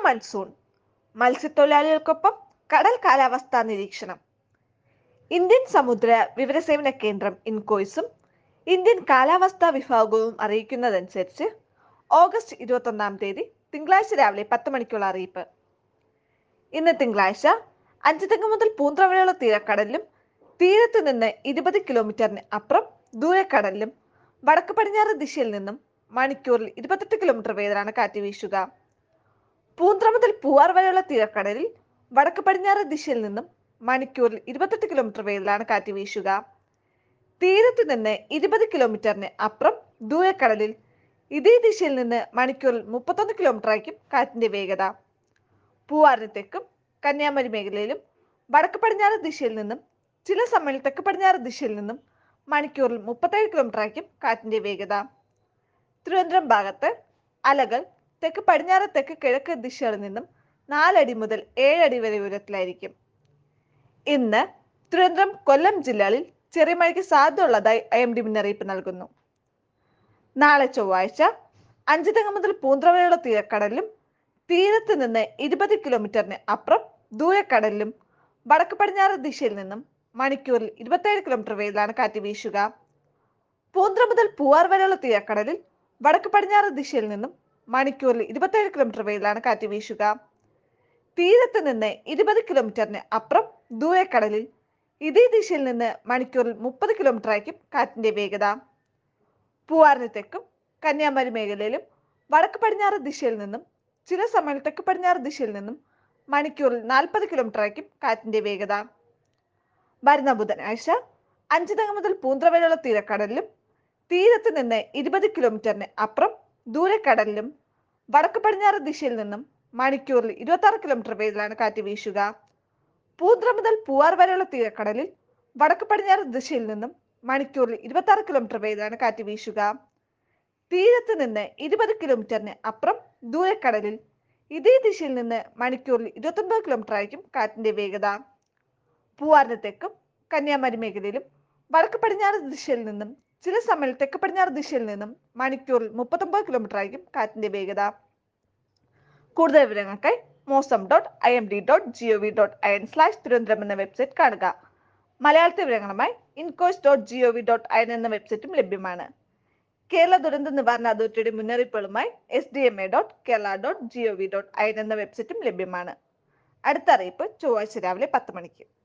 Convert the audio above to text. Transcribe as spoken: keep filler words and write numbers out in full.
Monsoon, മത്സ്യത്തൊഴിലാളികൾക്കൊപ്പം കടൽ കാലാവസ്ഥാ നിരീക്ഷണം. ഇന്ത്യൻ സമുദ്ര വിവരസേവന കേന്ദ്രം ഇൻകോയ്സും ഇന്ത്യൻ കാലാവസ്ഥാ വിഭാഗവും അറിയിക്കുന്നതനുസരിച്ച് ഓഗസ്റ്റ് ഇരുപത്തൊന്നാം തീയതി തിങ്കളാഴ്ച രാവിലെ പത്ത് മണിക്കുള്ള അറിയിപ്പ്. ഇന്ന് തിങ്കളാഴ്ച അഞ്ചുതെങ്ങ് മുതൽ പൂന്ത്ര വരെയുള്ള തീരക്കടലിലും തീരത്ത് നിന്ന് ഇരുപത് കിലോമീറ്ററിന് അപ്പുറം ദൂരക്കടലിലും വടക്ക് പടിഞ്ഞാറ് ദിശയിൽ നിന്നും മണിക്കൂറിൽ ഇരുപത്തെട്ട് കിലോമീറ്റർ വേഗത്തിലാണ് കാറ്റ് വീശുക. പൂന്ത്ര മുതൽ പൂവാർ വരെയുള്ള തീരക്കടലിൽ വടക്ക് പടിഞ്ഞാറ് ദിശയിൽ നിന്നും മണിക്കൂറിൽ ഇരുപത്തെട്ട് കിലോമീറ്റർ വേഗത്തിലാണ് കാറ്റ് വീശുക. തീരത്ത് നിന്ന് ഇരുപത് കിലോമീറ്ററിന് അപ്പുറം ദൂരക്കടലിൽ ഇതേ ദിശയിൽ നിന്ന് മണിക്കൂറിൽ മുപ്പത്തൊന്ന് കിലോമീറ്റർ ആയിരിക്കും കാറ്റിന്റെ വേഗത. പൂവാറിന് തെക്കും കന്യാകുമാരി മേഖലയിലും വടക്ക് പടിഞ്ഞാറ് ദിശയിൽ നിന്നും ചില സമയം തെക്ക് പടിഞ്ഞാറ് ദിശയിൽ നിന്നും മണിക്കൂറിൽ മുപ്പത്തേഴ് കിലോമീറ്റർ ആയിരിക്കും കാറ്റിന്റെ വേഗത. തിരുവനന്തപുരം ഭാഗത്ത് അലകൾ തെക്ക് പടിഞ്ഞാറ് തെക്ക് കിഴക്ക് ദിശകളിൽ നിന്നും നാലടി മുതൽ ഏഴടി വരെ ഉയരത്തിലായിരിക്കും. ഇന്ന് തിരുവനന്തപുരം കൊല്ലം ജില്ലകളിൽ ചെറിയ മഴയ്ക്ക് സാധ്യതയുള്ളതായി ഐ എം ഡി മുന്നറിയിപ്പ് നൽകുന്നു. നാളെ ചൊവ്വാഴ്ച അഞ്ചുതെങ്ങ് മുതൽ പൂന്ത്ര വരെയുള്ള തീരക്കടലിലും തീരത്ത് നിന്ന് ഇരുപത് കിലോമീറ്ററിന് അപ്പുറം ദൂരക്കടലിലും വടക്ക് പടിഞ്ഞാറ് ദിശയിൽ നിന്നും മണിക്കൂറിൽ ഇരുപത്തേഴ് കിലോമീറ്റർ വേഗത്തിലാണ് കാറ്റ് വീശുക. പൂന്ത്ര മുതൽ പൂവാർ വരെയുള്ള തീരക്കടലിൽ വടക്ക് പടിഞ്ഞാറ് ദിശയിൽ നിന്നും മണിക്കൂറിൽ ഇരുപത്തേഴ് കിലോമീറ്റർ വേഗത്തിലാണ് കാറ്റ് വീശുക. തീരത്ത് നിന്ന് ഇരുപത് കിലോമീറ്ററിന് അപ്പുറം ദൂരക്കടലിൽ ഇതേ ദിശയിൽ നിന്ന് മണിക്കൂറിൽ മുപ്പത് കിലോമീറ്റർ ആയിരിക്കും കാറ്റിന്റെ വേഗത. പൂവാറിന് തെക്കും കന്യാകുമാരി മേഖലയിലും വടക്ക് പടിഞ്ഞാറ് ദിശയിൽ നിന്നും ചില സമയം തെക്ക് പടിഞ്ഞാറ് ദിശയിൽ നിന്നും മണിക്കൂറിൽ നാൽപ്പത് കിലോമീറ്റർ ആയിരിക്കും കാറ്റിന്റെ വേഗത. വരുന്ന ബുധനാഴ്ച അഞ്ചുതെങ്ങ് മുതൽ പൂന്ത്ര വരെയുള്ള തീരക്കടലിലും തീരത്ത് നിന്ന് ഇരുപത് കിലോമീറ്ററിന് അപ്പുറം ദൂരക്കടലിലും വടക്ക് പടിഞ്ഞാറ് ദിശയിൽ നിന്നും മണിക്കൂറിൽ ഇരുപത്തി ആറ് കിലോമീറ്റർ വേഗത്തിലാണ് കാറ്റ് വീശുക. പൂന്ത്ര മുതൽ പൂവാർ വരെയുള്ള തീരക്കടലിൽ വടക്ക് പടിഞ്ഞാറ് ദിശയിൽ നിന്നും മണിക്കൂറിൽ ഇരുപത്തി ആറ് കിലോമീറ്റർ വേഗത്തിലാണ് കാറ്റ് വീശുക. തീരത്ത് നിന്ന് ഇരുപത് കിലോമീറ്ററിന് അപ്പുറം ദൂരക്കടലിൽ ഇതേ ദിശയിൽ നിന്ന് മണിക്കൂറിൽ ഇരുപത്തൊൻപത് കിലോമീറ്റർ ആയിരിക്കും കാറ്റിന്റെ വേഗത. പൂവാറിന് തെക്കും കന്യാകുമാരി മേഖലയിലും വടക്ക് പടിഞ്ഞാറ് ദിശയിൽ നിന്നും ചില സമയം തെക്ക് പടിഞ്ഞാറ് ദിശയിൽ നിന്നും മണിക്കൂറിൽ മുപ്പത്തൊമ്പത് കിലോമീറ്റർ ആയിരിക്കും കാറ്റിന്റെ വേഗത. കൂടുതൽ വിവരങ്ങൾക്കായി Mausam dot I M D dot G O V dot I N slash Thiruvananthapuram എന്ന വെബ്സൈറ്റ് കാണുക. മലയാളത്തിൽ വിവരങ്ങളുമായി INCOIS dot G O V dot I N എന്ന വെബ്സൈറ്റും ലഭ്യമാണ്. കേരള ദുരന്ത നിവാരണ അതോറിറ്റിയുടെ മുന്നറിയിപ്പുകളുമായി S D M A dot Kerala dot G O V dot I N എന്ന വെബ്സൈറ്റും ലഭ്യമാണ്. അടുത്ത അറിയിപ്പ് ചൊവ്വാഴ്ച രാവിലെ പത്ത് മണിക്ക്.